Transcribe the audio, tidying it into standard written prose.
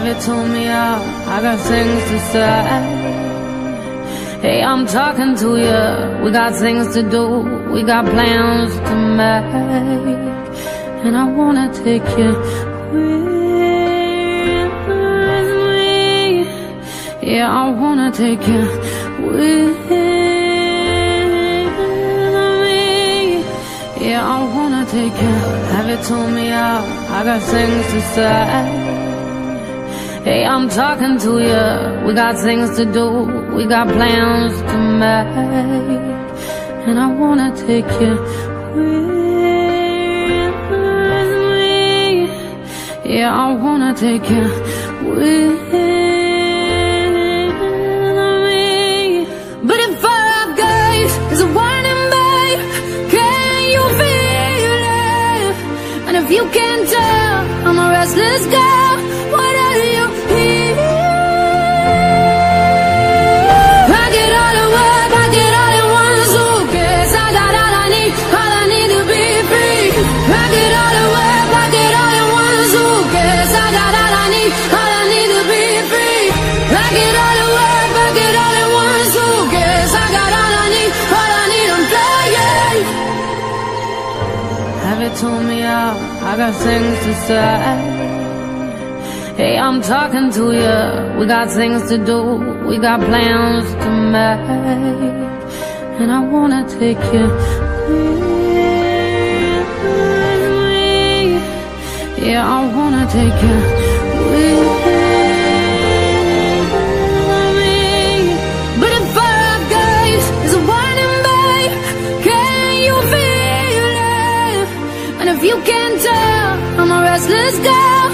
you told me out? I got things to say. Hey, I'm talking to you. We got things to do, we got plans to make, and I wanna take you with me. Yeah, I wanna take you with me. Yeah, I wanna take you. Have you told me out? I got things to say. Hey, I'm talking to you. We got things to do, we got plans to make, and I wanna take you with me. Yeah, I wanna take you with me. But if our gaze is a warning, babe, can you feel it? And if you can't tell, I'm a restless girl. What are you here? Pack it all away, pack it all in one suitcase. I got all I need to be free. Pack it all away, pack it all in one suitcase. I got all I need to be free. Pack it all away, pack it all in one suitcase. I got all I need, I'm flying. Have you told me out? I got things to say. Hey, I'm talking to you. We got things to do, we got plans to make, and I wanna take you with me. Yeah, I wanna take you with me. But if our gaze is a warning, babe, can you feel it? And if you can't tell, I'm a restless girl.